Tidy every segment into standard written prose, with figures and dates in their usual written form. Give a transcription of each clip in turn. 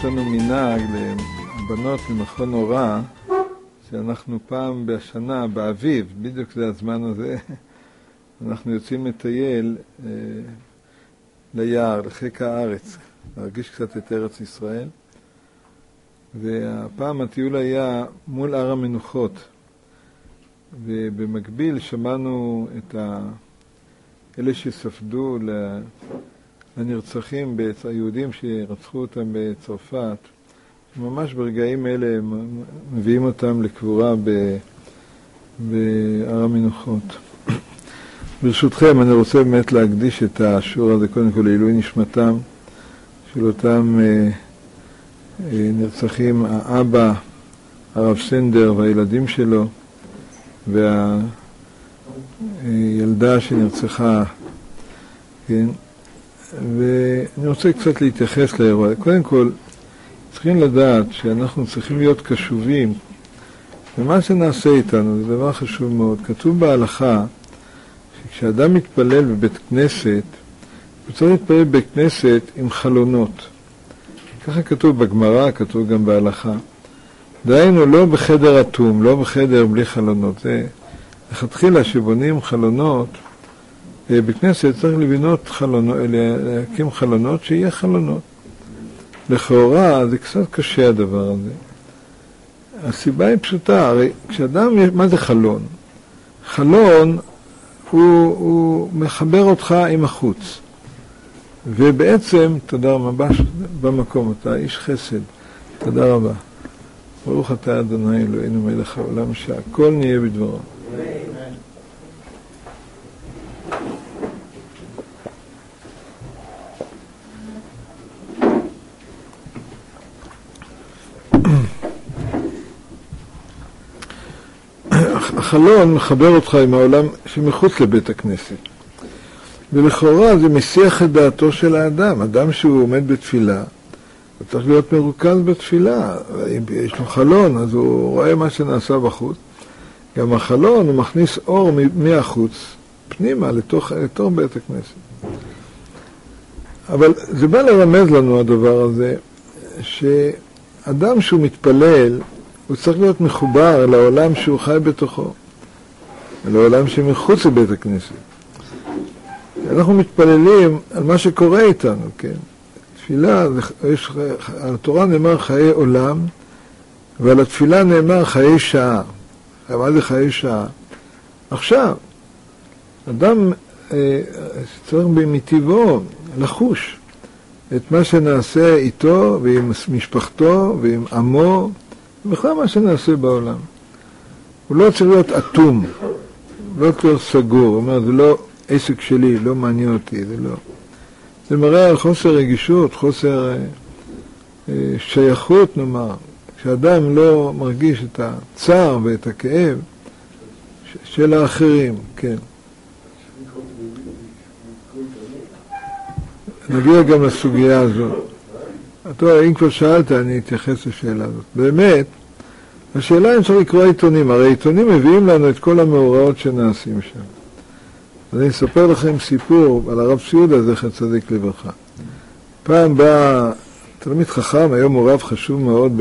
יש לנו מנהג לבנות ממכון הוראה, שאנחנו פעם בשנה, באביב, בדיוק זה הזמן הזה, אנחנו יוצאים לטייל ליער, לחיק הארץ, להרגיש קצת את ארץ ישראל. והפעם הטיול היה מול הר המנוחות, ובמקביל שמענו את אלה שספדו לנרצחים, היהודים שרצחו אותם בצרפת, ממש ברגעים אלה מביאים אותם לקבורה בהר המנוחות. ברשותכם, אני רוצה באמת להקדיש את השיעור הזה קודם כל לעילוי נשמתם של אותם נרצחים, האבא, הרב סנדר והילדים שלו, והילדה שנרצחה, כן? ואני רוצה קצת להתייחס לאירוע. קודם כל, צריכים לדעת שאנחנו צריכים להיות קשובים, ומה שנעשה איתנו זה דבר חשוב מאוד. כתוב בהלכה, שכשאדם מתפלל בבית כנסת, הוא צריך להתפלל בבית כנסת עם חלונות. ככה כתוב בגמרא, כתוב גם בהלכה. דהיינו, לא בחדר אטום, לא בחדר בלי חלונות. זה לכתחילה שבונים חלונות, בכנסת צריך לבנות חלונות, להקים חלונות, שיהיה חלונות. לכאורה זה קצת קשה הדבר הזה. הסיבה היא פשוטה, הרי כשאדם, מה זה חלון? חלון הוא מחבר אותך עם החוץ. ובעצם, תודה רבה, במקום אתה איש חסד, תודה רבה. ברוך אתה אדוני אלוהינו מלך העולם שהכל נהיה בדברו. החלון מחבר אותך עם העולם שמחוץ לבית הכנסת. ולכאורה זה מסיח את דעתו של האדם. אדם שהוא עומד בתפילה, הוא צריך להיות מרוכז בתפילה. אם יש לו חלון, אז הוא רואה מה שנעשה בחוץ. גם החלון הוא מכניס אור מהחוץ, פנימה, לתוך בית הכנסת. אבל זה בא לרמז לנו הדבר הזה, שאדם שהוא מתפלל, הוא צריך להיות מחובר לעולם שהוא חי בתוכו, לעולם שמחוץ לבית הכנסת. אנחנו מתפללים על מה שקורה איתנו, כן? תפילה, על התורה נאמר חיי עולם, ועל התפילה נאמר חיי שעה. מה זה חיי שעה? עכשיו, אדם צריך מטבעו לחוש את מה שנעשה איתו ועם משפחתו ועם עמו, ובכלל מה שנעשה בעולם. הוא לא צריך להיות אטום, לא צריך להיות סגור. הוא אומר, זה לא עסק שלי, לא מעניין אותי, זה לא. זה מראה על חוסר רגישות, חוסר שייכות, נאמר. כשאדם לא מרגיש את הצער ואת הכאב של האחרים, כן. נגיע גם לסוגיה הזאת. אם כבר שאלת, אני אתייחס לשאלה הזאת. באמת, השאלה אם צריך לקרוא עיתונים. הרי עיתונים מביאים לנו את כל המאורעות שנעשים שם. אני אספר לכם סיפור על הרב סיודה, זכר צדיק לברכה. פעם בא תלמיד חכם, היום הוא רב חשוב מאוד,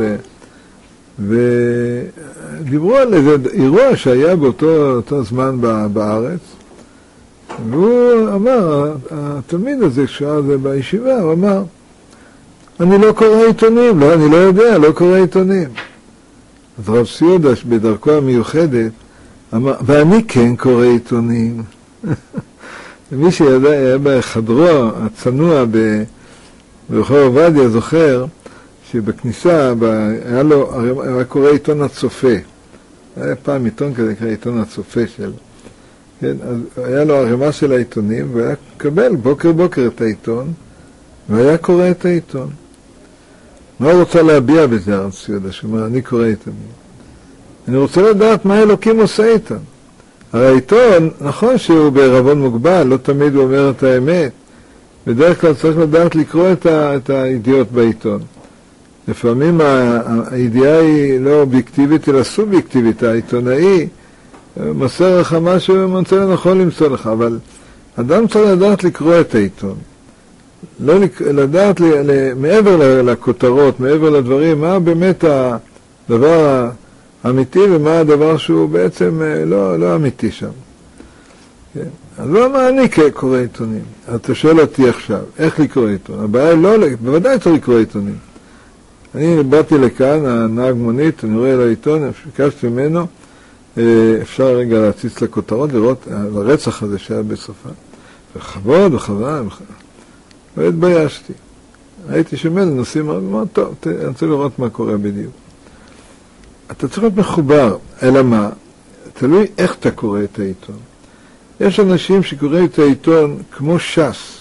ודיברו על איזה אירוע שהיה באותו זמן בארץ, והוא אמר, התלמיד הזה, כשהיה זה בישיבה, הוא אמר, אני לא קורא עיתונים, לא, אני לא יודע, לא קורא עיתונים. אז רב סיודה, בדרכו המיוחדת, אמר, ואני כן קורא עיתונים. ומי שידע, היה בחדרו הצנוע ברחוב עובדיה, זוכר שבכניסה היה קורא עיתון הצופה. היה פעם עיתון כזה, קרא עיתון הצופה של, כן, אז היה לו הרמה של העיתונים, והיה קבל בוקר את העיתון, והיה קורא את העיתון. מה הוא רוצה להביע בזה, הרב סיודה? שאומר, אני קורא עיתונים. אני רוצה לדעת מה אלוקים עושה איתם. הרי העיתון, נכון שהוא בערבון מוגבל, לא תמיד הוא אומר את האמת. בדרך כלל צריך לדעת לקרוא את הידיעות בעיתון. לפעמים הידיעה היא לא אובייקטיבית, אלא סובייקטיבית. העיתונאי מסר לך משהו, ממצא לנכון למצוא לך, אבל אדם צריך לדעת לקרוא את העיתון. לדעת מעבר לכותרות, מעבר לדברים, מה באמת הדבר האמיתי ומה הדבר שהוא בעצם לא אמיתי שם. כן? אז למה אני קורא עיתונים? אתה שואל אותי עכשיו, איך לקרוא עיתון? הבעיה היא לא, בוודאי צריך לקרוא עיתונים. אני באתי לכאן, הנהג מונית, אני רואה לעיתון, ביקשתי ממנו, אפשר רגע להציץ לכותרות, לראות על הרצח הזה שהיה בסופה. וכבוד וחווה, לא התביישתי. הייתי שומע לנושאים מאוד מאוד טוב, אני רוצה לראות מה קורה בדיוק. אתה צריך להיות מחובר, אלא מה? תלוי איך אתה קורא את העיתון. יש אנשים שקוראים את העיתון כמו ש"ס.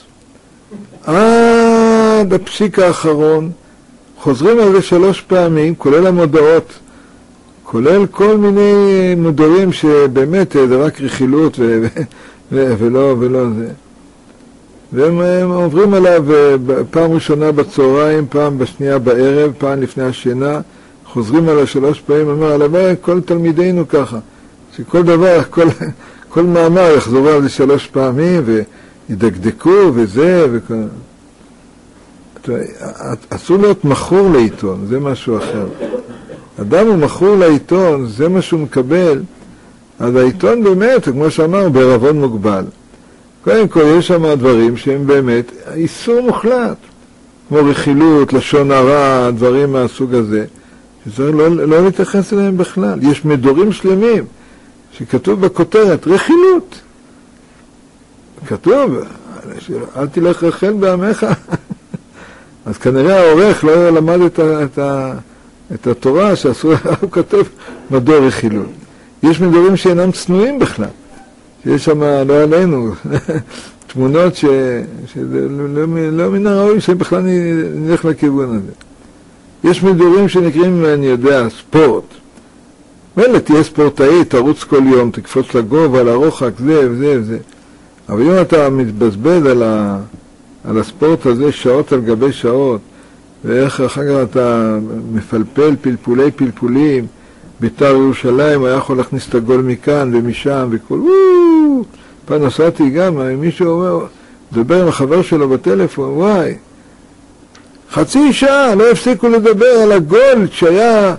עד הפסיק האחרון, חוזרים על זה 3 פעמים, כולל המודעות, כולל כל מיני מודרים שבאמת זה רק רכילות ולא זה. והם עוברים עליו פעם ראשונה בצהריים, פעם בשנייה בערב, פעם לפני השינה, חוזרים עליו 3 פעמים, אומר עליו, כל תלמידינו ככה, שכל דבר, כל מאמר יחזרו על זה 3 פעמים וידקדקו וזה וכל... אסור להיות מכור לעיתון, זה משהו אחר. אדם הוא מכור לעיתון, זה מה שהוא מקבל. אז העיתון באמת, כמו שאמר, בערבון מוגבל. קודם כל יש שם דברים שהם באמת איסור מוחלט, כמו רכילות, לשון הרע, דברים מהסוג הזה, שצריך לא להתייחס אליהם בכלל. יש מדורים שלמים שכתוב בכותרת, רכילות. כתוב, אל תלך רחל בעמך. אז כנראה העורך לא למד את התורה שאסור, הוא כותב מדור רכילות. יש מדורים שאינם צנועים בכלל. שיש שם, לא עלינו, תמונות שלא מן הראוי שבכלל נלך לכיוון הזה. יש מדורים שנקראים, אני יודע, ספורט. מילא תהיה ספורטאי, תרוץ כל יום, תקפוץ לגובה, לרוחק, זה וזה וזה. אבל אם אתה מתבזבז על הספורט הזה שעות על גבי שעות, ואיך אחר כך אתה מפלפל פלפולים, ביתר ירושלים היה יכול להכניס את הגול מכאן ומשם וכל פעם נסעתי גם, מישהו אומר, דבר עם החבר שלו בטלפון, וואי, 0.5 שעה לא הפסיקו לדבר על הגול שהיה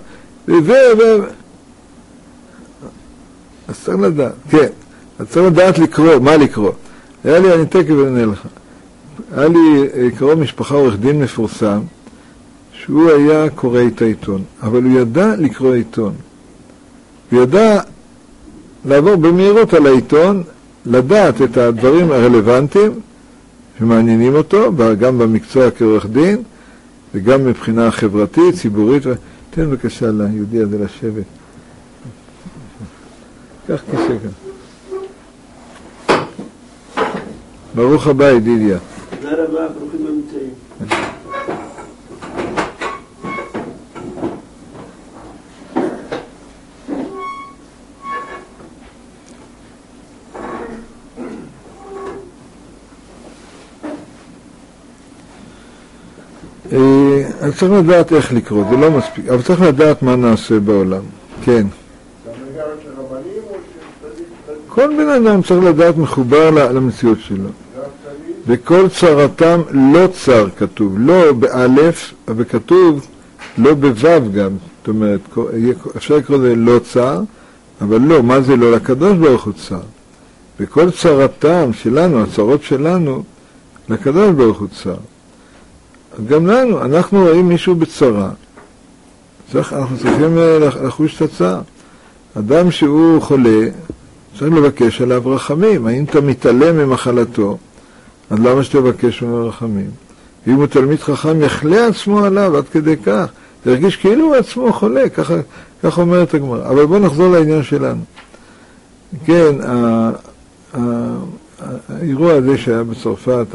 אז צריך לדעת, כן, אז צריך לדעת לקרוא, מה לקרוא? היה לי, אני תקף ונראה לך, היה לי קרוב משפחה עורך דין מפורסם, שהוא היה קורא את העיתון, אבל הוא ידע לקרוא עיתון. הוא ידע לעבור במהירות על העיתון, לדעת את הדברים הרלוונטיים שמעניינים אותו, גם במקצוע כעורך דין, וגם מבחינה חברתית, ציבורית. תן בבקשה ליהודי הזה לשבת. כך כיסא כאן. ברוך הבא, ידידיה. תודה רבה, ברוכים הנמצאים. אני צריך לדעת איך לקרוא, זה לא מספיק, אבל צריך לדעת מה נעשה בעולם. כן. כל בן אדם צריך לדעת מחובר למציאות שלו. וכל צרתם לא צר כתוב, לא באלף, אבל כתוב לא בוו גם. זאת אומרת, אפשר לקרוא לזה לא צר, אבל לא, מה זה לא? לקדוש ברוך הוא צר. וכל צרתם שלנו, הצרות שלנו, לקדוש ברוך הוא צר. גם לנו, אנחנו רואים מישהו בצרה, אנחנו צריכים לחוש את הצער. אדם שהוא חולה, צריך לבקש עליו רחמים. האם אתה מתעלם ממחלתו, אז למה שתבקש ממנו רחמים? ואם הוא תלמיד חכם, יחלה עצמו עליו עד כדי כך, ירגיש כאילו הוא עצמו חולה, כך אומרת הגמרא. אבל בואו נחזור לעניין שלנו. כן, האירוע הזה שהיה בצרפת,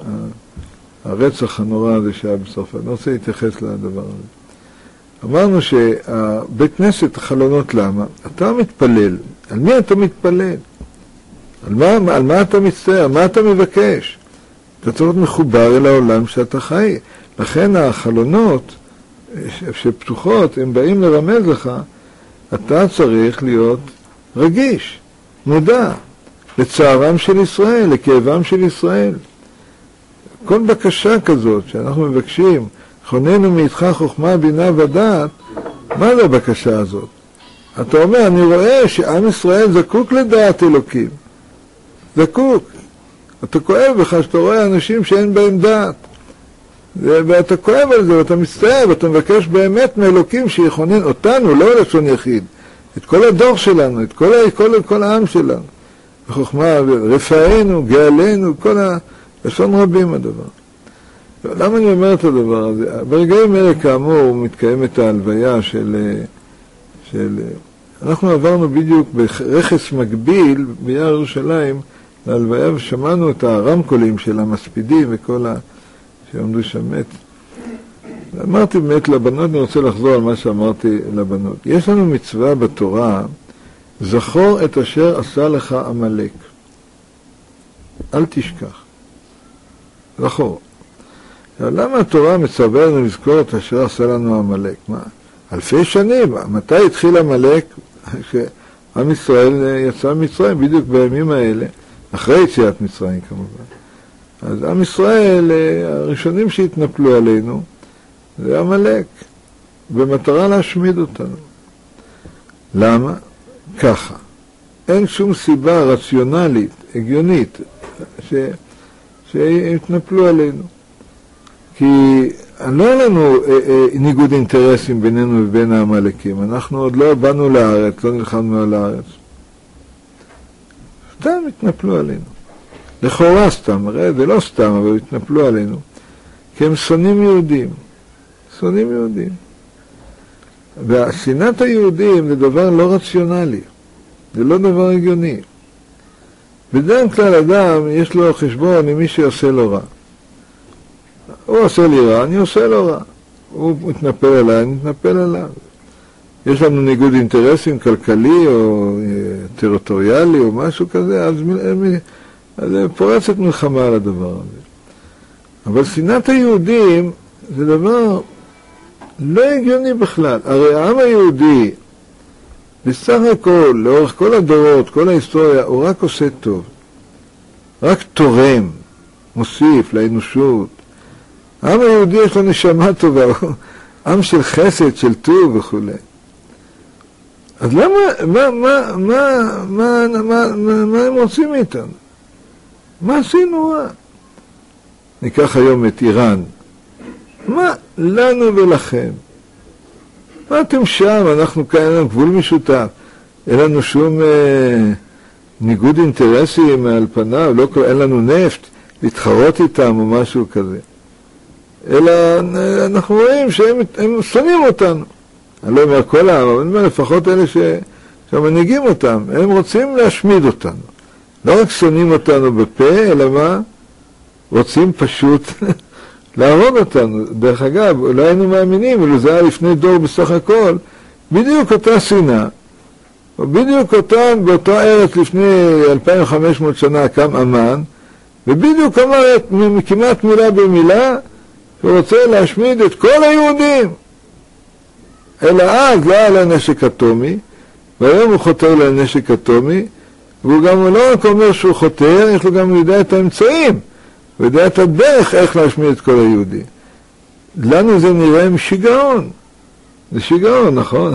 הרצח הנורא הזה שהיה בצרפת, אני רוצה להתייחס לדבר הזה. אמרנו שבית כנסת החלונות, למה? אתה מתפלל. על מי אתה מתפלל? על מה אתה מצטער? מה אתה מבקש? אתה צריך להיות מחובר אל העולם שאתה חי. לכן החלונות שפתוחות, הם באים לרמז לך, אתה צריך להיות רגיש, מודע, לצערם של ישראל, לכאבם של ישראל. כל בקשה כזאת שאנחנו מבקשים, חוננו מאיתך חוכמה, בינה ודעת, מה זה הבקשה הזאת? אתה אומר, אני רואה שעם ישראל זקוק לדעת אלוקים. זקוק. אתה כואב בך שאתה רואה אנשים שאין בהם דעת. ואתה כואב על זה, ואתה מצטער, ואתה מבקש באמת מאלוקים שיכונן אותנו, לא לשון יחיד, את כל הדור שלנו, את כל העם שלנו. בחוכמה, רפאנו, גאלנו, כל לשון רבים הדבר. למה אני אומר את הדבר הזה? ברגעים אלה כאמור מתקיימת ההלוויה של אנחנו עברנו בדיוק ברכס מקביל ביער ירושלים להלוויה, ושמענו את הרמקולים של המספידים וכל שעמדו שם. אמרתי באמת לבנות, אני רוצה לחזור על מה שאמרתי לבנות. יש לנו מצווה בתורה, זכור את אשר עשה לך עמלק. אל תשכח. זכור. למה התורה מצווה לנו לזכור את אשר עשה לנו עמלק? מה? אלפי שנים. מתי התחיל עמלק? כשעם ישראל יצא ממצרים, בדיוק בימים האלה, אחרי יציאת מצרים כמובן. אז עם ישראל, הראשונים שהתנפלו עלינו, זה עמלק, במטרה להשמיד אותנו. למה? ככה. אין שום סיבה רציונלית, הגיונית, שהתנפלו עלינו. כי לא היה לנו ניגוד אינטרסים בינינו ובין העמלקים. אנחנו עוד לא באנו לארץ, לא נלחמנו על הארץ. סתם התנפלו עלינו. לכאורה סתם, הרי זה לא סתם, אבל התנפלו עלינו. כי הם שונאים יהודים. שונאים יהודים. והשנאת היהודים זה דבר לא רציונלי. זה לא דבר הגיוני. בדרך כלל אדם יש לו חשבון עם מי שעושה לו רע. הוא עושה לי רע, אני עושה לו רע. הוא מתנפל עליי, אני מתנפל עליו. יש לנו ניגוד אינטרסים כלכלי או טריטוריאלי או משהו כזה, אז פורצת מלחמה על הדבר הזה. אבל שנאת היהודים זה דבר לא הגיוני בכלל. הרי העם היהודי, בסך הכל, לאורך כל הדורות, כל ההיסטוריה, הוא רק עושה טוב. רק תורם, מוסיף לאנושות. העם היהודי יש לו נשמה טובה, הוא עם של חסד, של טוב וכו'. אז למה, מה הם רוצים מאיתנו? מה עשינו רע? ניקח היום את איראן. מה לנו ולכם? מה אתם שם? אנחנו כאן, אין לנו גבול משותף. אין לנו שום ניגוד אינטרסים על פניו, אין לנו נפט להתחרות איתם או משהו כזה. אלא אנחנו רואים שהם שונאים אותנו. אני לא אומר כל העם, אבל אני אומר לפחות אלה שמנהיגים אותם, הם רוצים להשמיד אותנו. לא רק שונאים אותנו בפה, אלא מה? רוצים פשוט להרוג אותנו. דרך אגב, לא היינו מאמינים, אבל זה היה לפני דור בסך הכל, בדיוק אותה שנאה. בדיוק באותה ארץ לפני 2500 שנה קם אמן, ובדיוק אמר כמעט מילה במילה, שהוא רוצה להשמיד את כל היהודים. אלא אז לא היה לה נשק אטומי, והיום הוא חותר לנשק אטומי, והוא גם לא רק אומר שהוא חותר, יש לו גם יודע את האמצעים, הוא יודע את הדרך איך להשמיד את כל היהודים. לנו זה נראה שיגעון. זה שיגעון, נכון?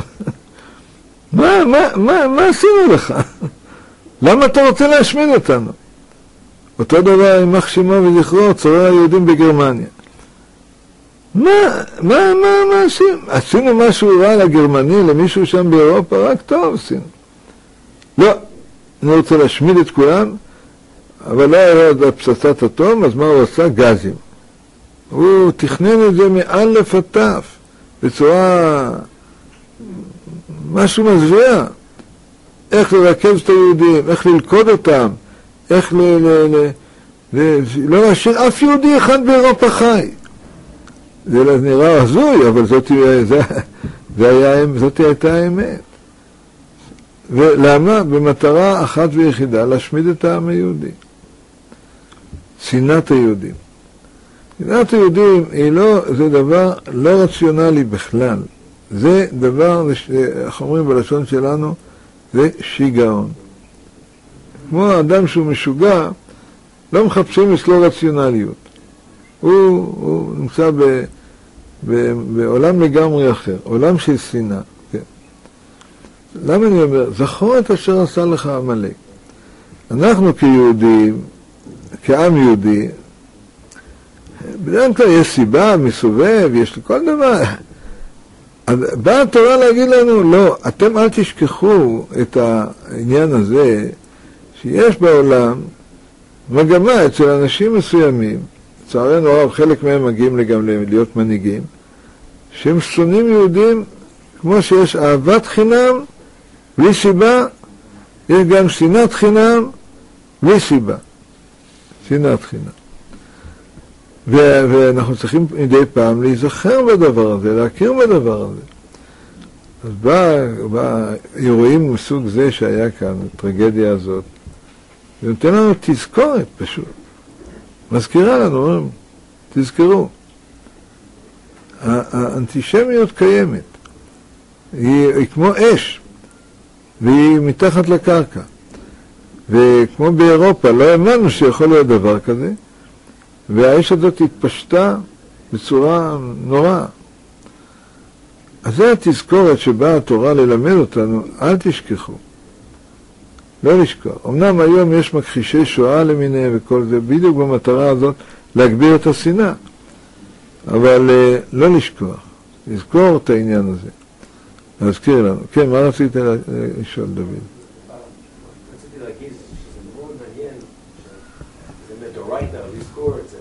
מה עשינו לך? למה אתה רוצה להשמיד אותנו? אותו דבר עם יימח שמו וזכרו, צורר היהודים בגרמניה. מה עשינו? עשינו משהו רע לגרמני, למישהו שם באירופה, רק טוב עשינו. לא, אני רוצה להשמיד את כולם, אבל לא היה פצצת אטום, אז מה הוא עשה? גזים. הוא תכנן את זה מאלף עד תף, בצורה משהו מזוויע. איך לרכז את היהודים, איך ללכוד אותם, איך לא להשאיר אף יהודי אחד באירופה חי. זה נראה הזוי, אבל זאת הייתה האמת. ולמה? במטרה אחת ויחידה, להשמיד את העם היהודי. שנאת היהודים. שנאת היהודים זה דבר לא רציונלי בכלל. זה דבר, איך אומרים בלשון שלנו, זה שיגעון. כמו האדם שהוא משוגע, לא מחפשים אצלו רציונליות. הוא נמצא בעולם לגמרי אחר, עולם של שנאה. כן. למה אני אומר? זכור את אשר עשה לך עמלק. אנחנו כיהודים, כעם יהודי, בדרך כלל יש סיבה, מסובב, יש כל דבר. באה התורה להגיד לנו, לא, אתם אל תשכחו את העניין הזה, שיש בעולם מגמה אצל אנשים מסוימים, לצערנו הרב, חלק מהם מגיעים גם להיות מנהיגים, שהם שונאים יהודים כמו שיש אהבת חינם, בלי סיבה, יש גם שנאת חינם, בלי סיבה. שנאת חינם. ואנחנו צריכים מדי פעם להיזכר בדבר הזה, להכיר בדבר הזה. אז בא אירועים מסוג זה שהיה כאן, הטרגדיה הזאת, זה נותן לנו תזכורת פשוט. מזכירה לנו, תזכרו. האנטישמיות קיימת. היא כמו אש, והיא מתחת לקרקע. וכמו באירופה, לא האמנו שיכול להיות דבר כזה, והאש הזאת התפשטה בצורה נוראה. אז זה התזכורת שבאה התורה ללמד אותנו, אל תשכחו. לא לשכוח. אמנם היום יש מכחישי שואה למיניהם וכל זה, בדיוק במטרה הזאת להגביר את השנאה. אבל לא לשכוח. לזכור את העניין הזה. להזכיר לנו. כן, מה רצית לשאול, דוד? רציתי להגיד שזה מאוד מעניין, שזה מדורייתא, לזכור את זה.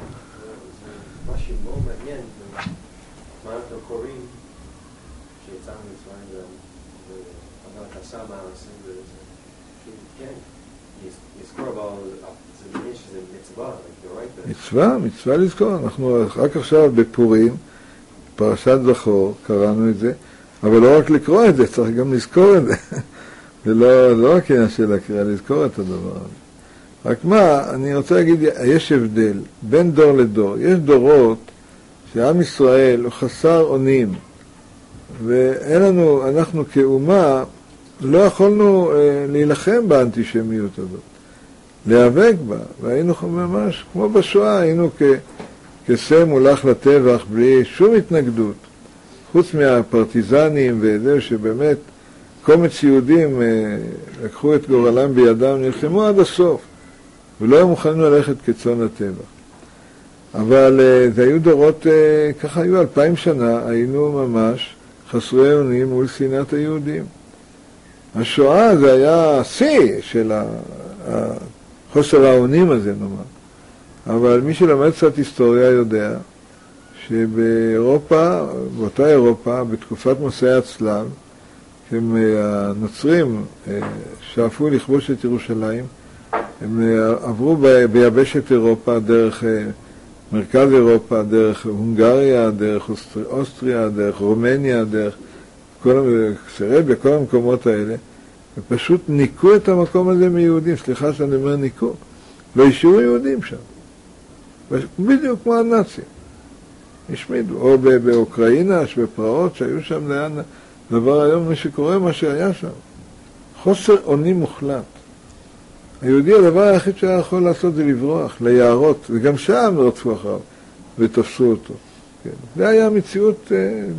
זה משהו מאוד מעניין, מה אנחנו קוראים, שיצאנו מצרים אבל עשה מעשים וזה. כן, יזכור, אבל זה מעניין שזה מצווה, דורייתא. מצווה לזכור. אנחנו רק עכשיו בפורים, פרשת זכור, קראנו את זה, אבל לא רק לקרוא את זה, צריך גם לזכור את זה. זה לא רק עניין של הקריאה, לזכור את הדבר הזה. רק מה, אני רוצה להגיד, יש הבדל בין דור לדור. יש דורות שעם ישראל הוא חסר אונים, ואין לנו, אנחנו כאומה, לא יכולנו להילחם באנטישמיות הזאת, להיאבק בה, והיינו ממש, כמו בשואה, היינו כסם מולך לטבח בלי שום התנגדות, חוץ מהפרטיזנים וזה שבאמת קומץ יהודים לקחו את גורלם בידם, נלחמו עד הסוף, ולא היו מוכנים ללכת כצאן לטבח. אבל זה היו דורות, ככה היו 2000 שנה, היינו ממש חסרי אונים מול שנאת היהודים. השואה זה היה שיא של חוסר האונים הזה, נאמר. אבל מי שלמד קצת היסטוריה יודע שבאירופה, באותה אירופה, בתקופת מסעי הצלב, הנוצרים שאפו לכבוש את ירושלים, הם עברו ביבשת אירופה דרך מרכז אירופה, דרך הונגריה, דרך אוסטריה, דרך רומניה, דרך סרביה, כל המקומות האלה, ופשוט ניקו את המקום הזה מיהודים. סליחה שאני אומר ניקו, לא השאירו יהודים שם, בדיוק כמו הנאצים השמידו, או באוקראינה, בפרעות שהיו שם, דבר היום מה שקורה, מה שהיה שם, חוסר אונים מוחלט. היהודי, הדבר היחיד שהיה יכול לעשות זה לברוח ליערות, וגם שם רדפו אחריו ותפסו אותו. כן. זה היה המציאות,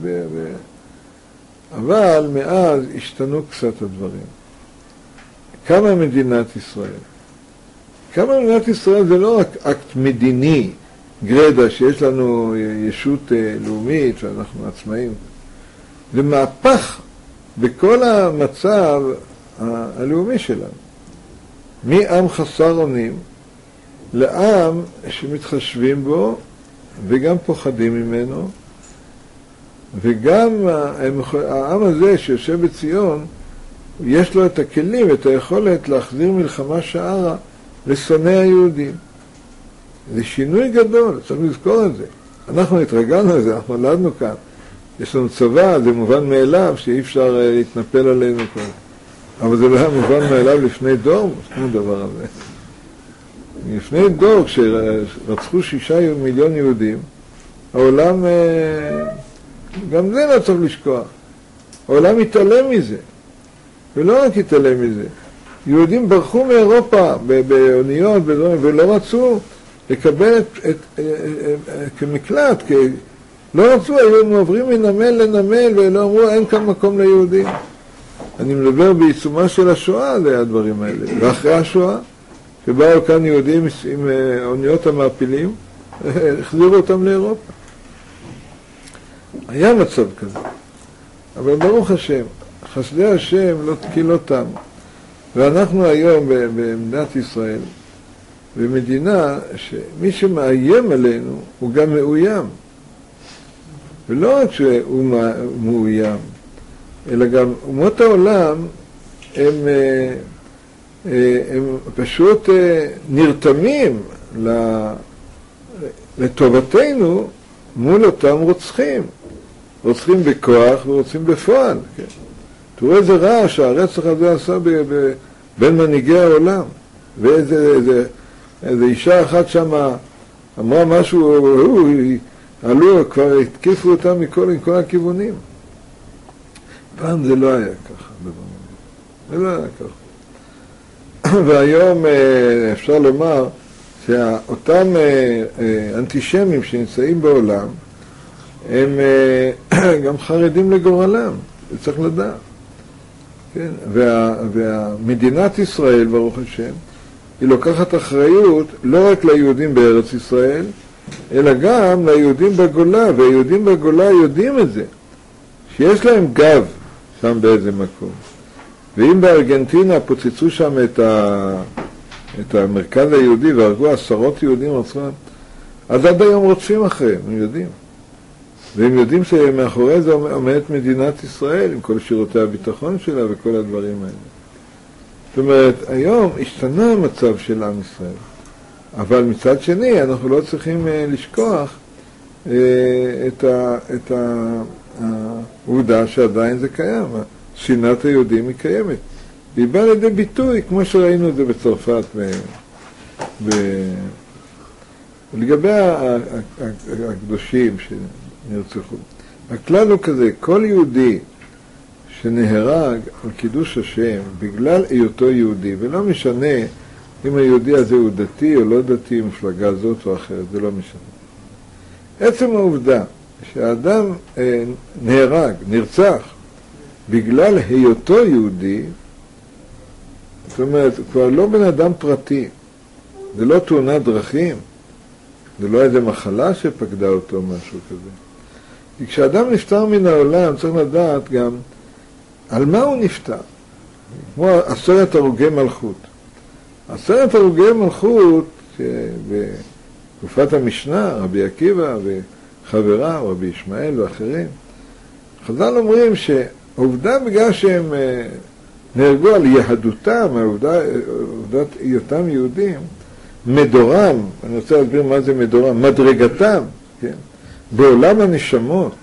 אבל מאז השתנו קצת הדברים. כמה מדינת ישראל? כמה מדינת ישראל זה לא רק אקט מדיני, גרדה, שיש לנו ישות לאומית ואנחנו עצמאים. זה מהפך בכל המצב הלאומי שלנו. מעם חסר אונים לעם שמתחשבים בו וגם פוחדים ממנו, וגם העם הזה שיושב בציון יש לו את הכלים, את היכולת להחזיר מלחמה שערה לשונאי היהודים. זה שינוי גדול, צריך לזכור את זה. אנחנו התרגלנו לזה, אנחנו נולדנו כאן. יש לנו צבא, זה מובן מאליו שאי אפשר להתנפל עלינו כאן. אבל זה לא היה מובן מאליו לפני דור, שום דבר הזה. לפני דור, כשרצחו 6 מיליון יהודים, העולם, גם זה לא צריך לשכוח. העולם התעלם מזה. ולא רק התעלם מזה. יהודים ברחו מאירופה באוניות ולא רצו לקבל כמקלט, לא רצו, היו עוברים מנמל לנמל ולא אמרו אין כאן מקום ליהודים. אני מדבר בעיצומה של השואה, זה הדברים האלה. ואחרי השואה, שבאו כאן יהודים עם אוניות המעפילים, החזירו אותם לאירופה. היה מצב כזה. אבל ברוך השם, חסדי השם לא תקילותם. ואנחנו היום במדינת ישראל, במדינה שמי שמאיים עלינו הוא גם מאוים. ולא רק שהוא מאוים, אלא גם אומות העולם הם פשוט נרתמים לטובתנו מול אותם רוצחים. רוצחים בכוח ורוצים בפועל. כן? תראו איזה רע שהרצח הזה עשה בין מנהיגי העולם. ואיזה אישה אחת שם אמרה משהו, עלו, כבר התקיפו אותם מכל הכיוונים. פעם זה לא היה ככה. זה לא היה ככה. והיום אפשר לומר שאותם אנטישמים שנמצאים בעולם, הם גם חרדים לגורלם, זה צריך לדעת. כן? והמדינת ישראל, ברוך השם, היא לוקחת אחריות לא רק ליהודים בארץ ישראל, אלא גם ליהודים בגולה, והיהודים בגולה יודעים את זה, שיש להם גב שם באיזה מקום. ואם בארגנטינה פוצצו שם את המרכז היהודי והרגו עשרות יהודים עצמם, אז עד היום רודפים אחריהם, הם יודעים. והם יודעים שמאחורי זה עומדת מדינת ישראל, עם כל שירותי הביטחון שלה וכל הדברים האלה. זאת אומרת, היום השתנה המצב של עם ישראל. אבל מצד שני, אנחנו לא צריכים לשכוח את העובדה שעדיין זה קיים. שנאת היהודים היא קיימת. והיא באה לידי ביטוי, כמו שראינו את זה בצרפת. לגבי הקדושים שנרצחו. הכלל הוא כזה, כל יהודי שנהרג על קידוש השם בגלל היותו יהודי, ולא משנה אם היהודי הזה הוא דתי או לא דתי, מפלגה זאת או אחרת, זה לא משנה. עצם העובדה שהאדם נהרג, נרצח, בגלל היותו יהודי, זאת אומרת, הוא כבר לא בן אדם פרטי, זה לא תאונת דרכים, זה לא איזה מחלה שפקדה אותו, משהו כזה. כי כשאדם נפטר מן העולם, צריך לדעת גם על מה הוא נפטר. כמו 10 הרוגי מלכות. 10 הרוגי מלכות, בתקופת המשנה, רבי עקיבא וחבריו, רבי ישמעאל ואחרים, חז"ל אומרים שהעובדה בגלל שהם נהרגו על יהדותם, עובדת היותם יהודים, מדורם, אני רוצה להסביר מה זה מדורם, מדרגתם, כן? בעולם הנשמות,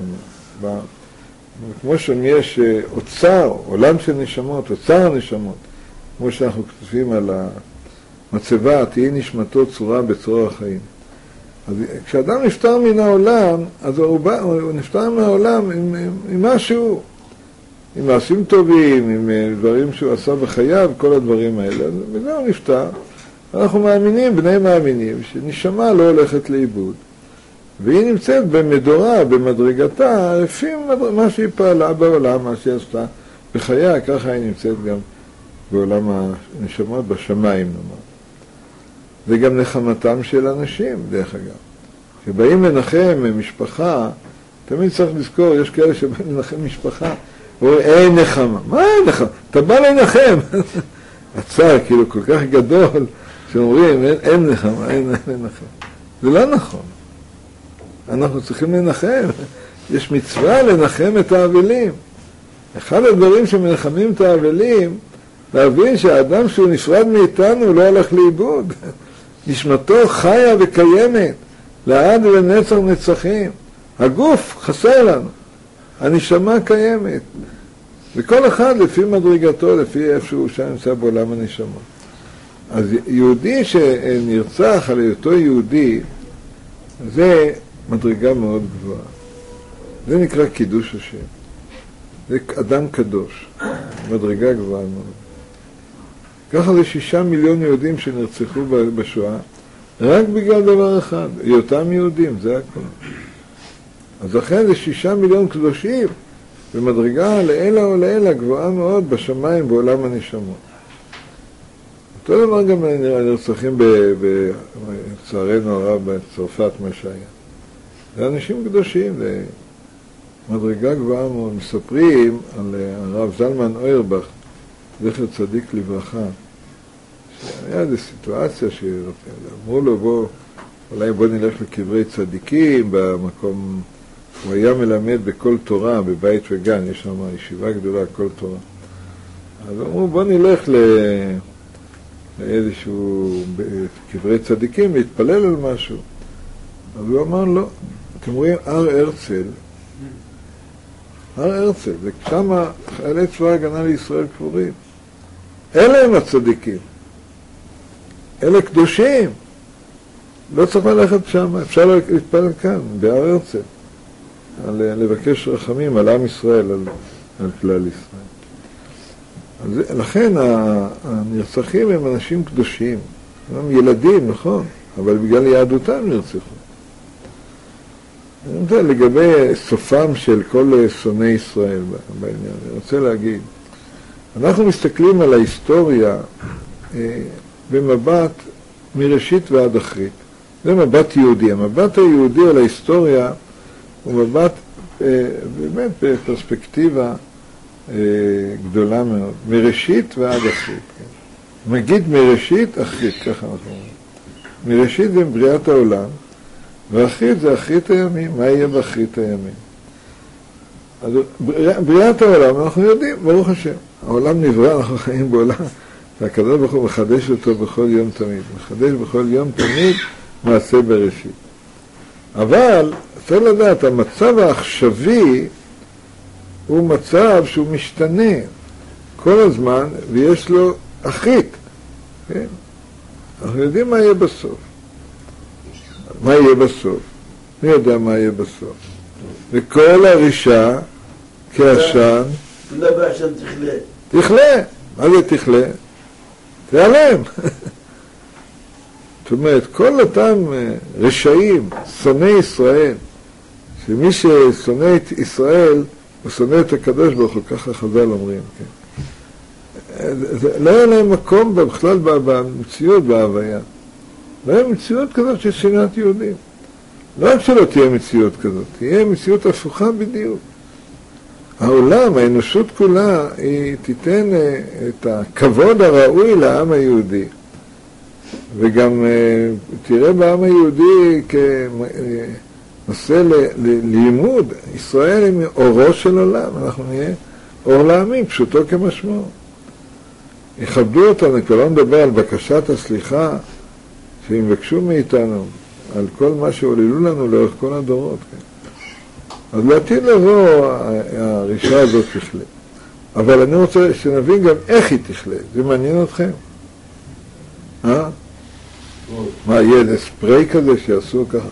כמו שיש אוצר, עולם של נשמות, אוצר הנשמות, כמו שאנחנו כותבים על המצבה, תהי נשמתו צורה בצרור החיים. אז כשאדם נפטר מן העולם, אז הוא נפטר מן העולם עם משהו, עם מעשים טובים, עם דברים שהוא עשה בחייו, כל הדברים האלה. אז בזה הוא נפטר. אנחנו מאמינים, בני מאמינים, שנשמה לא הולכת לאיבוד. והיא נמצאת במדורה, במדרגתה, לפי מה שהיא פעלה בעולם, מה שהיא עשתה בחייה, ככה היא נמצאת גם בעולם הנשמות, בשמיים נאמר. זה גם נחמתם של אנשים, דרך אגב. כשבאים לנחם משפחה, תמיד צריך לזכור, יש כאלה שבאים לנחם משפחה, ואומרים, אין נחמה. מה אין נחמה? אתה בא לנחם. הצער כאילו כל כך גדול, שאומרים, אין נחמה, אין נחמה. זה לא נכון. אנחנו צריכים לנחם. יש מצווה לנחם את האבלים. אחד הדברים שמנחמים את האבלים, להבין שהאדם שהוא נפרד מאיתנו לא הלך לאיבוד. נשמתו חיה וקיימת, לעד ולנצח נצחים. הגוף חסר לנו, הנשמה קיימת. וכל אחד לפי מדרגתו, לפי איפה שהוא שם נמצא בעולם הנשמה. אז יהודי שנרצח על היותו יהודי, זה מדרגה מאוד גבוהה. זה נקרא קידוש השם. זה אדם קדוש, מדרגה גבוהה מאוד. ככה זה 6 מיליון יהודים שנרצחו בשואה, רק בגלל דבר אחד, היותם יהודים, זה הכל. אז לכן זה 6 מיליון קדושים, במדרגה לעילה או לעילה גבוהה מאוד בשמיים בעולם הנשמות. אותו דבר גם נרצחים לצערנו הרב בצרפת, מה שהיה. זה אנשים קדושים, זה מדרגה גבוהה מאוד. מספרים על הרב זלמן אוירבך, זכר צדיק לברכה, שהיה איזו סיטואציה שאמרו לו אולי בוא נלך לקברי צדיקים במקום, הוא היה מלמד בכל תורה, בבית וגן, יש שם ישיבה גדולה, כל תורה. אז אמרו בוא נלך לאיזשהו קברי צדיקים להתפלל על משהו. אז הוא אמר לא, אתם רואים הר הרצל, הר הרצל, ושם חיילי צבא הגנה לישראל קבורים. אלה הם הצדיקים, אלה קדושים, לא צריך ללכת שם, אפשר להתפלל כאן, בהר הרצל, לבקש רחמים על עם ישראל, על כלל ישראל. אז לכן הנרצחים הם אנשים קדושים, הם ילדים, נכון, אבל בגלל יהדותם נרצחו. לגבי סופם של כל שונאי ישראל בעניין, אני רוצה להגיד, אנחנו מסתכלים על ההיסטוריה במבט מראשית ועד אחרית. זה מבט יהודי. המבט היהודי על ההיסטוריה הוא מבט באמת בפרספקטיבה גדולה מאוד. מראשית ועד אחרית. מגיד מראשית, אחרית, ככה אנחנו אומרים. מראשית זה בריאת העולם, ואחרית זה אחרית הימים. מה יהיה באחרית הימים? אז בריאת העולם אנחנו יודעים, ברוך השם. העולם נברא, אנחנו חיים בעולם, והקדוש ברוך הוא מחדש אותו בכל יום תמיד. מחדש בכל יום תמיד מעשה בראשית. אבל צריך לדעת, המצב העכשווי הוא מצב שהוא משתנה כל הזמן, ויש לו אחרית. כן? אנחנו יודעים מה יהיה בסוף. מה יהיה בסוף? מי יודע מה יהיה בסוף? וכל הרישה כעשן, לא בעשן תכלה. תכלה. מה זה תכלה? תיעלם. זאת אומרת, כל אותם רשעים, שונאי ישראל, שמי ששונא את ישראל, הוא שונא את הקדוש ברוך הוא, ככה חז"ל אומרים. כן? לא היה להם מקום בכלל במציאות, בהוויה. לא היה מציאות כזאת של שנאת יהודים. לא רק שלא תהיה מציאות כזאת, תהיה מציאות הפוכה בדיוק. העולם, האנושות כולה, היא תיתן את הכבוד הראוי לעם היהודי. וגם תראה בעם היהודי כנושא ללימוד. ישראל היא אורו של עולם, אנחנו נהיה אור לעמים, פשוטו כמשמעו. יכבדו אותנו, אני כבר לא מדבר על בקשת הסליחה, שהם בקשו מאיתנו, על כל מה שהוללו לנו לאורך כל הדורות. כן? אז לעתיד לבוא הרישה הזאת תכלה. אבל אני רוצה שנבין גם איך היא תכלה. זה מעניין אתכם? מה, יהיה איזה ספרי כזה שיעשו ככה?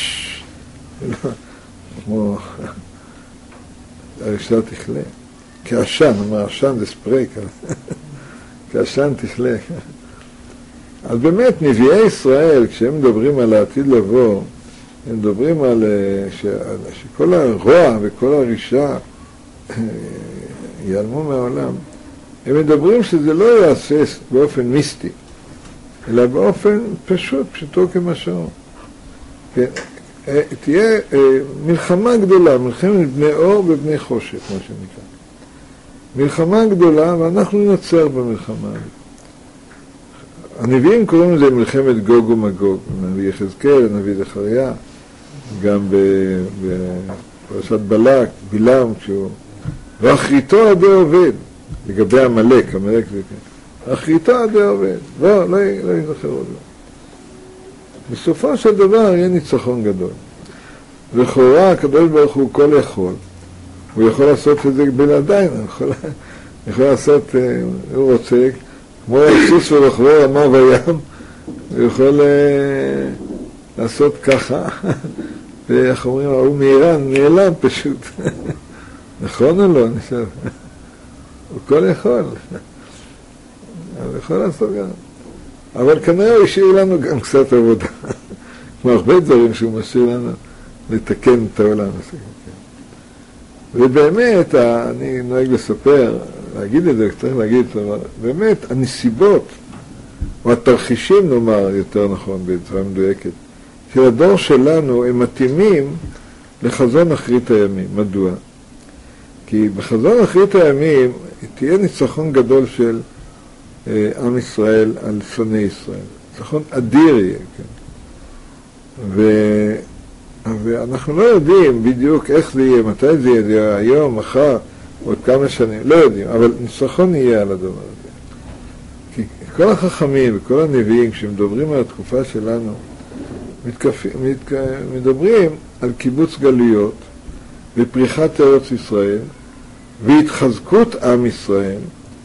כמו... הרישה תכלה. כעשן, אומר, עשן זה ספרי כזה. כעשן תכלה. אז באמת, נביאי ישראל, כשהם מדברים על העתיד לבוא, הם מדברים על שכל הרוע וכל הרישה ייעלמו מהעולם. הם מדברים שזה לא יעשה באופן מיסטי, אלא באופן פשוט, פשוטו כמשהו. תהיה מלחמה גדולה, מלחמת בני אור ובני חושך, מה שנקרא. מלחמה גדולה, ואנחנו ננצח במלחמה. הנביאים קוראים לזה מלחמת גוג ומגוג, הנביא יחזקאל, הנביא זכריה, גם בפרשת בלק, בלעם, כשהוא... ואחריתו עדי עובד, לגבי המלך, המלך זה כן. אחריתו עדי עובד, לא יזכר עוד לא. בסופו של דבר יהיה ניצחון גדול. לכאורה הקדוש ברוך הוא כל יכול, הוא יכול לעשות את זה בלעדיין, הוא יכול לעשות, הוא רוצה, כמו הסוס ולחבור רמה בים, הוא יכול לעשות ככה, ואיך אומרים, הוא מאיראן, נעלם פשוט. נכון או לא? הוא כל יכול. הוא יכול לעשות גם. אבל כנראה הוא השאיר לנו גם קצת עבודה. כמו הרבה דברים שהוא משאיר לנו לתקן את העולם הזה. ובאמת, אני נוהג לספר, להגיד את זה, צריך להגיד את זה, אבל באמת, הנסיבות, או התרחישים נאמר, יותר נכון, בצורה מדויקת, של הדור שלנו הם מתאימים לחזון אחרית הימים. מדוע? כי בחזון אחרית הימים תהיה ניצחון גדול של עם ישראל על שונאי ישראל. ניצחון אדיר יהיה, כן. ואנחנו לא יודעים בדיוק איך זה יהיה, מתי זה יהיה, זה יהיה היום, מחר, עוד כמה שנים, לא יודעים, אבל ניצחון יהיה על הדבר הזה. כי כל החכמים וכל הנביאים, כשמדברים על התקופה שלנו, מדברים על קיבוץ גלויות ופריחת ארץ ישראל והתחזקות עם ישראל.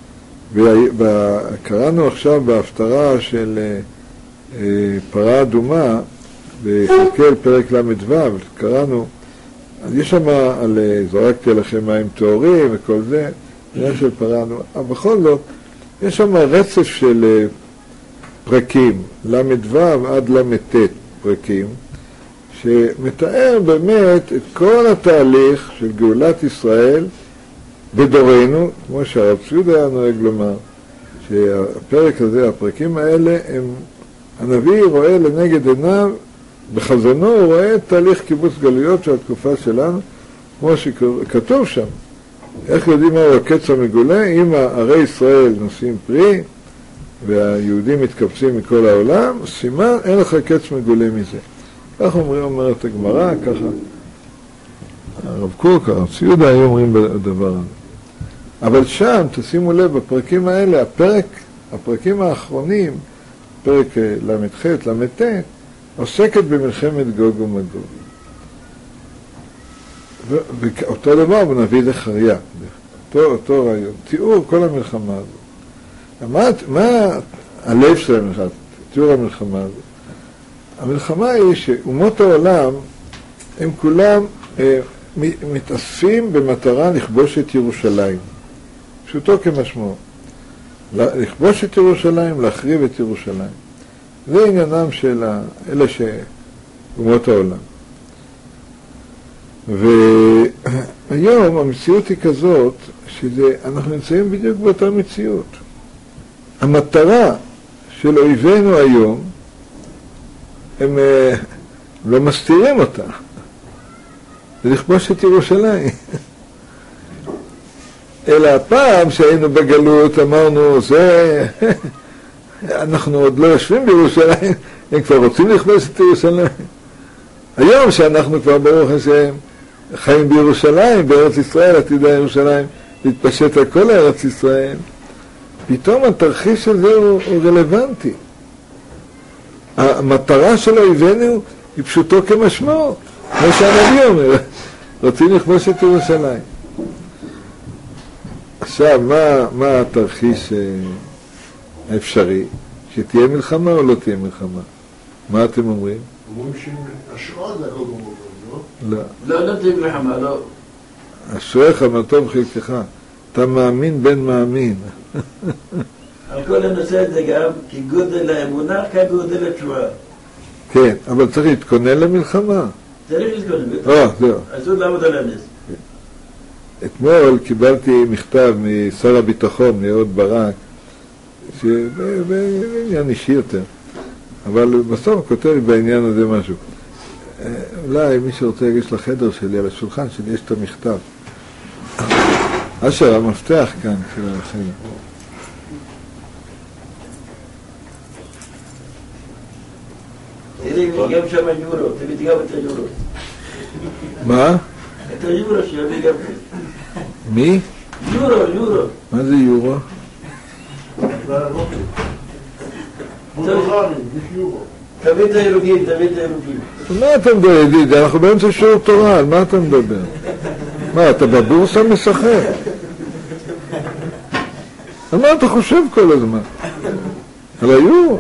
וקראנו עכשיו בהפטרה של פרה אדומה ביחזקאל פרק ל"ו, קראנו, אז יש שם על זרקתי לכם מים טהורים וכל זה, עניין של פרה אדומה, אבל בכל זאת יש שם רצף של פרקים, ל"ו עד ל"ט פרקים, שמתאר באמת את כל התהליך של גאולת ישראל בדורנו, כמו שהרב ציודה היה נוהג לומר, שהפרק הזה, הפרקים האלה, הנביא רואה לנגד עיניו, בחזונו הוא רואה את תהליך קיבוץ גלויות של התקופה שלנו, כמו שכתוב שם. איך יודעים מהו הקץ המגולה? אם ערי ישראל נושאים פרי, והיהודים מתקבצים מכל העולם, סימן אין לך קץ מגולה מזה. כך אומרת הגמרא, ככה הרב קוק, הרב ציודה היו אומרים בדבר הזה. אבל שם, תשימו לב, בפרקים האלה, הפרקים האחרונים, פרק ל"ח, ל"ט, עוסקת במלחמת גוג ומגוג. ואותו דבר בנביא זכריה, אותו רעיון, תיאור כל המלחמה הזאת. מה הלב של המלחמה, תיאור המלחמה הזאת? המלחמה היא שאומות העולם, הם כולם מתאספים במטרה לכבוש את ירושלים. פשוטו כמשמעו. לכבוש את ירושלים, להחריב את ירושלים. זה עניינם של אלה שאומות העולם. והיום המציאות היא כזאת, שאנחנו נמצאים בדיוק באותה מציאות. המטרה של אויבינו היום, הם לא מסתירים אותה. זה לכבוש את ירושלים. אלא הפעם שהיינו בגלות אמרנו, אנחנו עוד לא יושבים בירושלים, הם כבר רוצים לכבוש את ירושלים. היום שאנחנו כבר ברוך השם חיים בירושלים, בארץ ישראל, עתידה ירושלים, להתפשט על כל ארץ ישראל, פתאום התרחיש הזה הוא רלוונטי. המטרה של אויבינו היא פשוטו כמשמעו, כמו שהנביא אומר, רוצים לכבוש את ירושלים. עכשיו, מה התרחיש האפשרי? שתהיה מלחמה או לא תהיה מלחמה? מה אתם אומרים? אומרים שהשעה זה הכל גמור, לא? לא. לא תהיה מלחמה, לא. אשריך מה טוב חלקך. אתה מאמין בן מאמין. על כל הנושא הזה גם, כי גודל האמונה כגודל התשועה. כן, אבל צריך להתכונן למלחמה. צריך להתכונן. זהו. אסור לעמוד על הנס. אתמול קיבלתי מכתב משר הביטחון, מאהוד ברק, בעניין אישי יותר, אבל בסוף כותב לי בעניין הזה משהו. אולי מי שרוצה להגיש לחדר שלי, על השולחן שלי, יש את המכתב. אשר, המפתח כאן של החדר. תראי, גם שם יורו, תראי גם את היורו. מה? את היורו שיביא גם כן. מי? יורו. מה זה יורו? תביא את הירוקים. מה אתה מדבר, ידיד? אנחנו באמצע שיעור תורה, על מה אתה מדבר? מה, אתה בבורסה משחק? על מה אתה חושב כל הזמן? על היורו?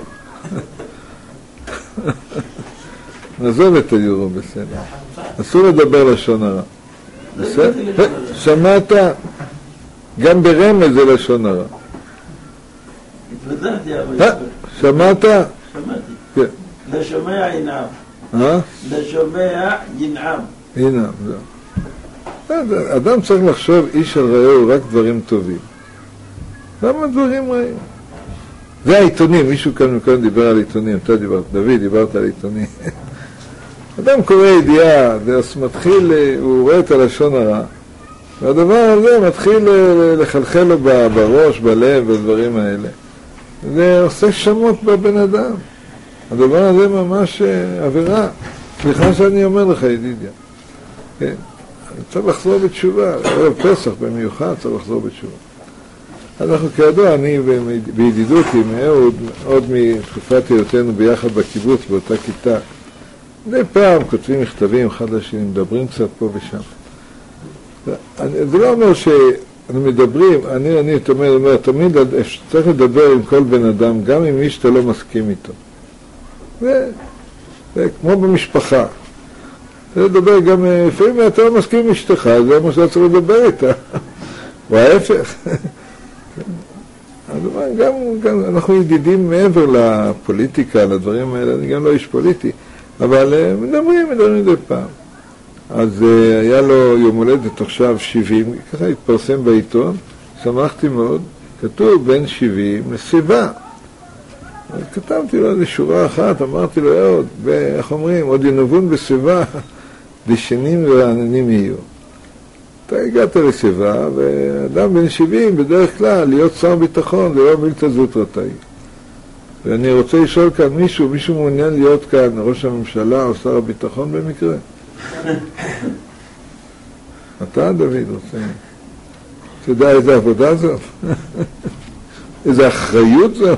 נעזוב את היורו, בסדר. אסור לדבר לשון הרע. בסדר? שמעת? גם ברמז זה לשון הרע. שמעת? שמעתי. כן. לשומע ינעם. אה? לשומע ינעם. הנה, זהו. אדם צריך לחשוב איש על רעהו רק דברים טובים. למה דברים רעים? זה העיתונים, מישהו כאן דיבר על עיתונים, אתה דיברת, דוד דיברת על עיתונים. אדם קורא ידיעה, מתחיל, הוא רואה את הלשון הרע, והדבר הזה מתחיל לחלחל לו בראש, בלב, בדברים האלה. זה עושה שמות בבן אדם. הדבר הזה ממש עבירה. סליחה שאני אומר לך, ידידיה. כן? צריך לחזור בתשובה, ערב פסח במיוחד צריך לחזור בתשובה. אנחנו כידוע, אני בידידות עם אהוד, עוד מתקופת היותנו ביחד בקיבוץ, באותה כיתה. מדי פעם כותבים מכתבים אחד לשני, מדברים קצת פה ושם. זה לא אומר שאנו מדברים, אני אומר, תמיד צריך לדבר עם כל בן אדם, גם עם מי שאתה לא מסכים איתו. זה כמו במשפחה. זה לדבר גם, לפעמים אתה לא מסכים עם אשתך, זה מה שאתה צריך לדבר איתה. או ההפך. גם אנחנו ידידים מעבר לפוליטיקה, לדברים האלה, אני גם לא איש פוליטי, אבל מדברים מדי פעם. אז היה לו יום הולדת עכשיו 70, ככה התפרסם בעיתון, שמחתי מאוד, כתוב בין 70 לשיבה. כתבתי לו איזו שורה אחת, אמרתי לו, איך אומרים, עוד ינבון בשיבה, דשנים ורעננים יהיו. אתה הגעת לשיבה, ואדם בן 70 בדרך כלל להיות שר ביטחון, זה לא מילתא זוטרתאי. ואני רוצה לשאול כאן מישהו מעוניין להיות כאן ראש הממשלה או שר הביטחון במקרה? אתה, דוד, רוצה? אתה יודע איזה עבודה זו? איזה אחריות זו?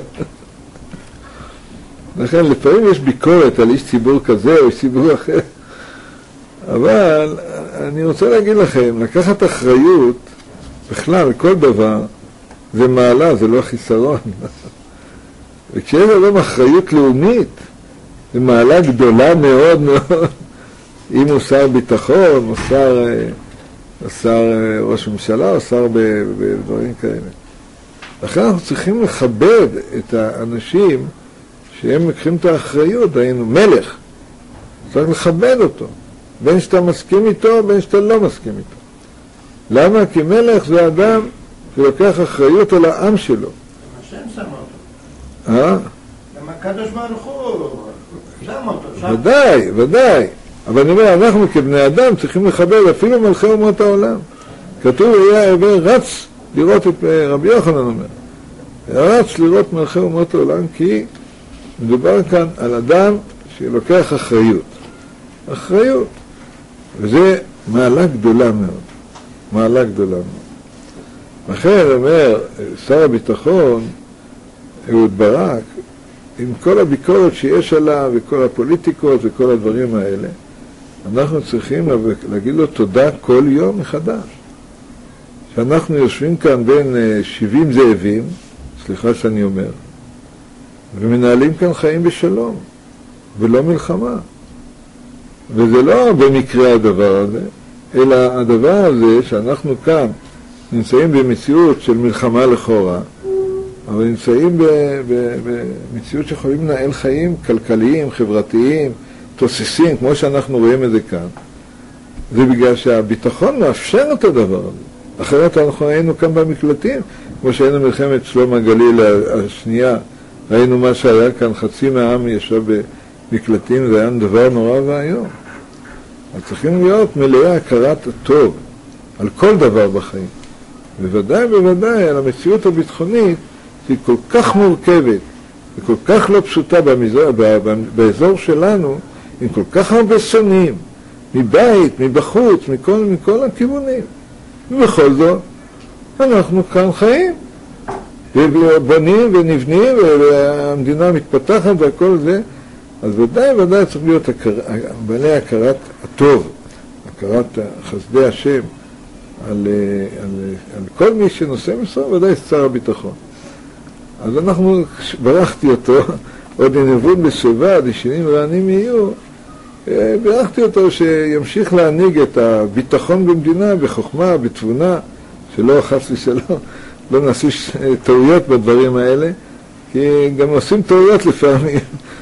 לכן לפעמים יש ביקורת על איש ציבור כזה או איש ציבור אחר, אבל אני רוצה להגיד לכם, לקחת אחריות בכלל, כל דבר, זה מעלה, זה לא חיסרון. וכשיש אדם אחריות לאומית, זה מעלה גדולה מאוד מאוד. אם הוא שר ביטחון, או שר ראש ממשלה, או שר בדברים כאלה. לכן אנחנו צריכים לכבד את האנשים שהם מקחים את האחריות, היינו מלך. צריך לכבד אותו. בין שאתה מסכים איתו, בין שאתה לא מסכים איתו. למה? כי מלך זה אדם שלוקח אחריות על העם שלו. השם שם אותו. גם הקדוש ברוך הוא שם אותו. ודאי. אבל אני אומר, אנחנו כבני אדם צריכים לכבד אפילו מלכי אומות העולם. כתוב, היה עבר רץ לראות את רבי יוחנן אומר. רץ לראות מלכי אומות העולם, כי מדובר כאן על אדם שלוקח אחריות. וזה מעלה גדולה מאוד. לכן אומר, שר הביטחון, אהוד ברק, עם כל הביקורת שיש עליו וכל הפוליטיקות וכל הדברים האלה, אנחנו צריכים להגיד לו תודה כל יום מחדש. שאנחנו יושבים כאן בין 70 זאבים, סליחה שאני אומר, ומנהלים כאן חיים בשלום, ולא מלחמה. וזה לא במקרה הדבר הזה, אלא הדבר הזה שאנחנו כאן נמצאים במציאות של מלחמה לכאורה, אבל נמצאים במציאות שיכולים לנהל חיים כלכליים, חברתיים, תוססים, כמו שאנחנו רואים את זה כאן. זה בגלל שהביטחון מאפשר את הדבר הזה. אחרת אנחנו היינו כאן במקלטים, כמו שהיינו מלחמת שלום הגליל השנייה, ראינו מה שהיה כאן, חצי מהעם ישב במקלטים, זה היה דבר נורא והיום. אז צריכים להיות מלאי הכרת הטוב על כל דבר בחיים. בוודאי על המציאות הביטחונית, שהיא כל כך מורכבת וכל כך לא פשוטה באזור שלנו, עם כל כך הרבה שונאים, מבית, מבחוץ, מכל הכיוונים. ובכל זאת, אנחנו כאן חיים, ובונים ונבנים, והמדינה מתפתחת והכל זה, אז ודאי צריך להיות בעלי הכרת הטוב, הכרת חסדי השם, על כל מי שנושא משרה, ודאי שר הביטחון. אז אנחנו, ברכתי אותו, עוד ינבון בשיבה, דשנים ורעננים יהיו, ברכתי אותו שימשיך להנהיג את הביטחון במדינה, בחוכמה, בתבונה, שלא חס ושלום, לא נעשו טעויות בדברים האלה, כי גם עושים טעויות לפעמים.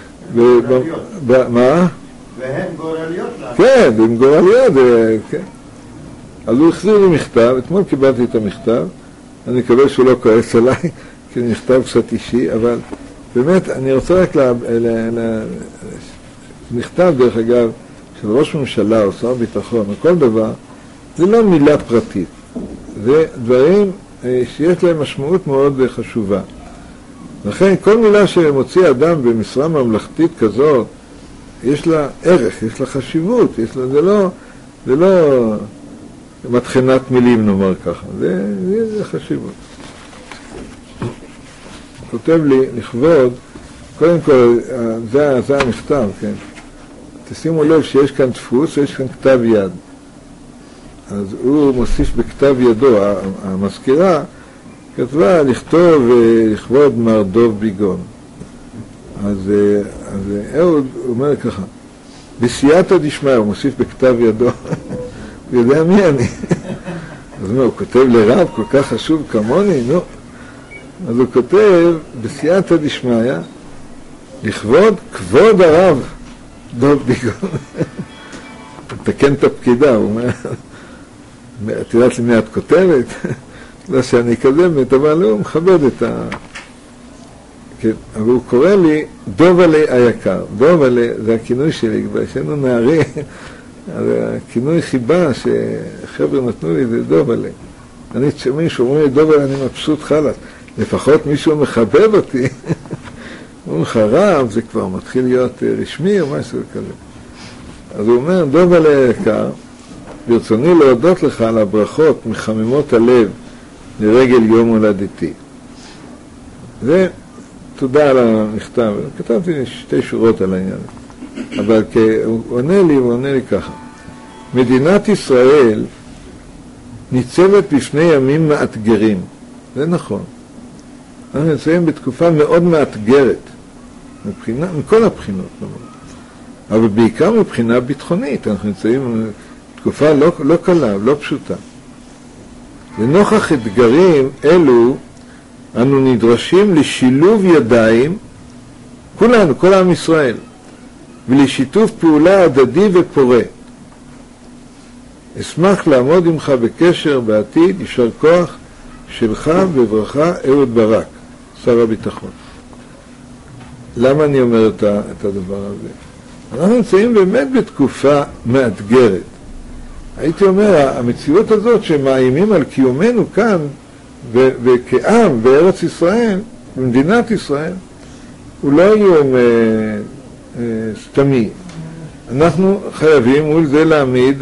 מה? והן גורליות לה. כן, הן גורליות, כן. אז הוא החזיר לי מכתב, אתמול קיבלתי את המכתב, אני מקווה שהוא לא כועס עליי, כי זה מכתב קצת אישי, אבל באמת אני רוצה רק מכתב דרך אגב, של ראש ממשלה או שר ביטחון או כל דבר, זה לא מילה פרטית, זה דברים שיש להם משמעות מאוד חשובה. לכן כל מילה שמוציא אדם במשרה ממלכתית כזאת, יש לה ערך, יש לה חשיבות, זה לא מתחנת מילים נאמר ככה, זה חשיבות. כותב לי לכבוד, קודם כל, זה המכתב, כן. תשימו לב שיש כאן דפוס ויש כאן כתב יד. אז הוא מוסיף בכתב ידו, המזכירה כתבה לכתוב לכבוד מר דוב ביגון. אז אהוד אומר ככה, בסייעתא דשמיא, הוא מוסיף בכתב ידו, הוא יודע מי אני. אז הוא כותב לרב כל כך חשוב כמוני, נו. אז הוא כותב בסייעתא דשמיא, לכבוד כבוד הרב דוב ביגון. תקן את הפקידה, הוא אומר, את יודעת למי את כותבת? לא שאני אקדמת, אבל הוא מכבד את כן, אבל הוא קורא לי דובלה היקר. דובלה זה הכינוי שלי, כבר ישנו נערי, הכינוי חיבה שחבר'ה נתנו לי זה דובלה. אני תשמעי שאומרים לי דובלה, אני מבסוט חלס. לפחות מישהו מחבב אותי. הוא חרב, זה כבר מתחיל להיות רשמי או משהו כזה. אז הוא אומר, דובלה היקר, ברצוני להודות לך על הברכות מחממות הלב לרגל יום הולדתי. זה תודה על המכתב. כתבתי 2 שורות על העניין. אבל הוא עונה לי ככה. מדינת ישראל ניצבת בפני ימים מאתגרים. זה נכון. אנחנו נמצאים בתקופה מאוד מאתגרת. מכל הבחינות. אבל בעיקר מבחינה ביטחונית. אנחנו נמצאים בתקופה לא קלה, לא פשוטה. לנוכח אתגרים אלו, אנו נדרשים לשילוב ידיים, כולנו, כל עם ישראל, ולשיתוף פעולה הדדי ופורה. אשמח לעמוד עמך בקשר בעתיד, יישר כוח שלך בברכה, אהוד ברק, שר הביטחון. למה אני אומר את הדבר הזה? אנחנו נמצאים באמת בתקופה מאתגרת. הייתי אומר, המציאות הזאת שמאיימים על קיומנו כאן, וכעם בארץ ישראל, במדינת ישראל, הוא לא איום סתמי. אנחנו חייבים מול זה להעמיד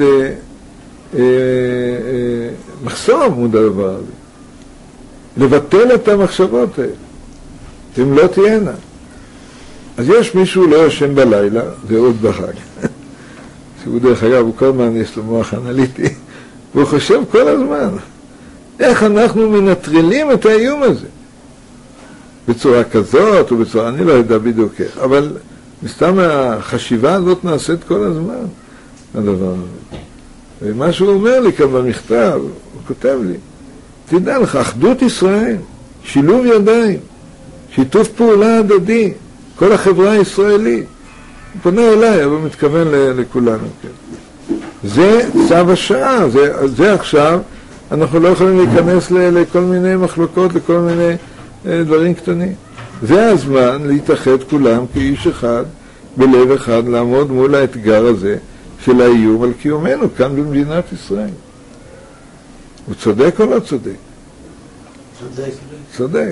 מחסום מול הדבר הזה. לבטל את המחשבות האלה. אם לא תהיינה. אז יש מישהו לא ישן בלילה, זה עוד ברק. שהוא דרך אגב, הוא כל הזמן יש לו מוח אנליטי, והוא חושב כל הזמן, איך אנחנו מנטרלים את האיום הזה? בצורה כזאת, או בצורה, אני לא יודע בדיוק איך, אבל מסתם החשיבה הזאת נעשית כל הזמן, הדבר הזה. ומה שהוא אומר לי כאן במכתב, הוא כותב לי, תדע לך, אחדות ישראל, שילוב ידיים, שיתוף פעולה הדדי, כל החברה הישראלית, הוא פונה אליי, אבל הוא מתכוון לכולנו. כן. זה צו השעה, זה עכשיו, אנחנו לא יכולים להיכנס לכל מיני מחלוקות, לכל מיני דברים קטנים. זה הזמן להתאחד כולם כאיש אחד, בלב אחד, לעמוד מול האתגר הזה של האיום על קיומנו כאן במדינת ישראל. הוא צודק או לא צודק? צודק. צודק.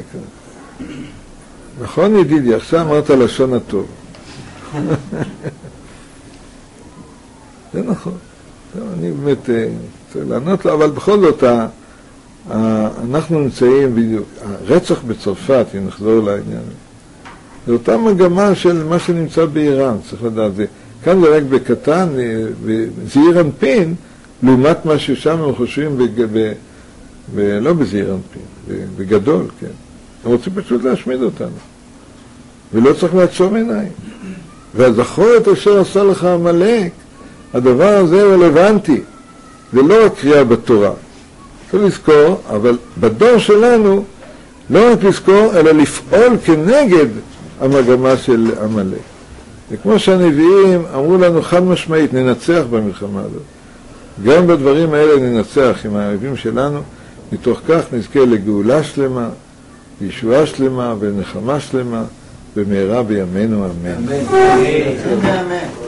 נכון ידידי, עכשיו אמרת לשון הטוב. זה נכון. אני באמת צריך לענות לו, אבל בכל זאת אנחנו נמצאים בדיוק, הרצח בצרפת, אם נחזור לעניין, זה אותה מגמה של מה שנמצא באיראן, צריך לדעת זה. כאן זה רק בקטן, בזעיר אנפין, לעומת מה ששם הם חושבים, לא בזעיר אנפין, בגדול, כן. הם רוצים פשוט להשמיד אותנו. ולא צריך לעצום עיניים. והזכור את אשר עשה לך עמלק, הדבר הזה רלוונטי. זה לא רק קריאה בתורה. צריך לזכור, אבל בדור שלנו, לא רק לזכור, אלא לפעול כנגד המגמה של עמלק. וכמו שהנביאים אמרו לנו חד משמעית, ננצח במלחמה הזאת. גם בדברים האלה ננצח עם האויבים שלנו, מתוך כך נזכה לגאולה שלמה, לישועה שלמה ולנחמה שלמה, במהרה בימינו אמן. אמן. אמן.